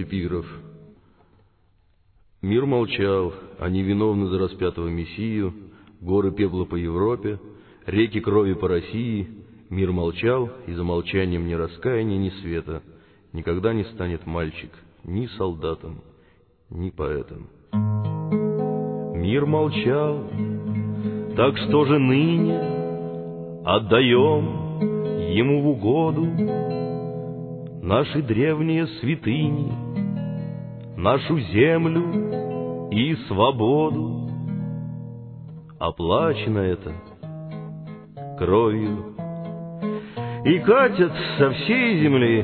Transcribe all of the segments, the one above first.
Эпиграф. Мир молчал, они виновны за распятого Мессию, горы пепла по Европе, реки крови по России. Мир молчал, и за молчанием ни раскаяния, ни света никогда не станет мальчик ни солдатом, ни поэтом. Мир молчал, так что же ныне отдаем ему в угоду наши древние святыни, нашу землю и свободу? Оплачено это кровью, и катят со всей земли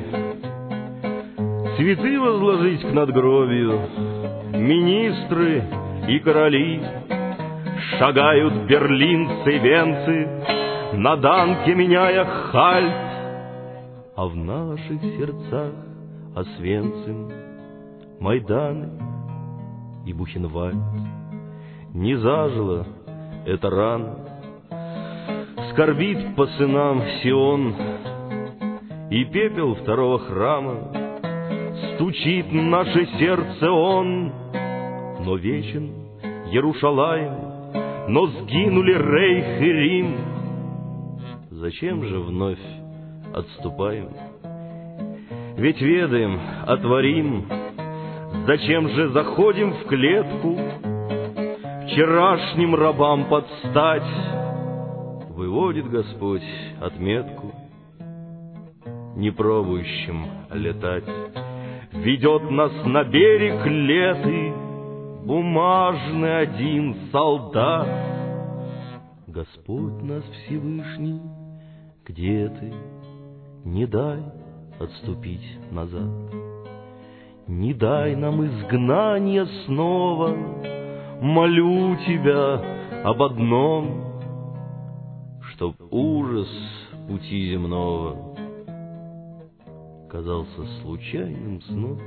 цветы возложить к надгробию. Министры и короли шагают берлинцы и венцы, на данке меняя хальт, а в наших сердцах Освенцим, Майданы и Бухенвальд. Не зажила эта рана, скорбит по сынам Сион, и пепел второго храма стучит наше сердце он. Но вечен Иерушалаим, но сгинули Рейх и Рим. Зачем же вновь отступаем? Ведь ведаем, отворим. Зачем же заходим в клетку вчерашним рабам подстать? Выводит Господь отметку не пробующим летать. Ведет нас на берег леты бумажный один солдат. Господь нас Всевышний, где ты? Не дай отступить назад. Не дай нам изгнания снова. Молю тебя об одном, чтоб ужас пути земного казался случайным сном.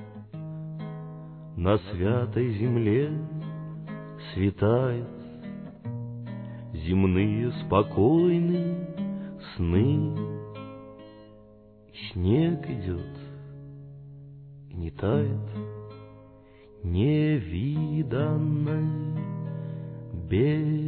На святой земле светает земные спокойные сны. Снег идет и не тает невиданной белизной.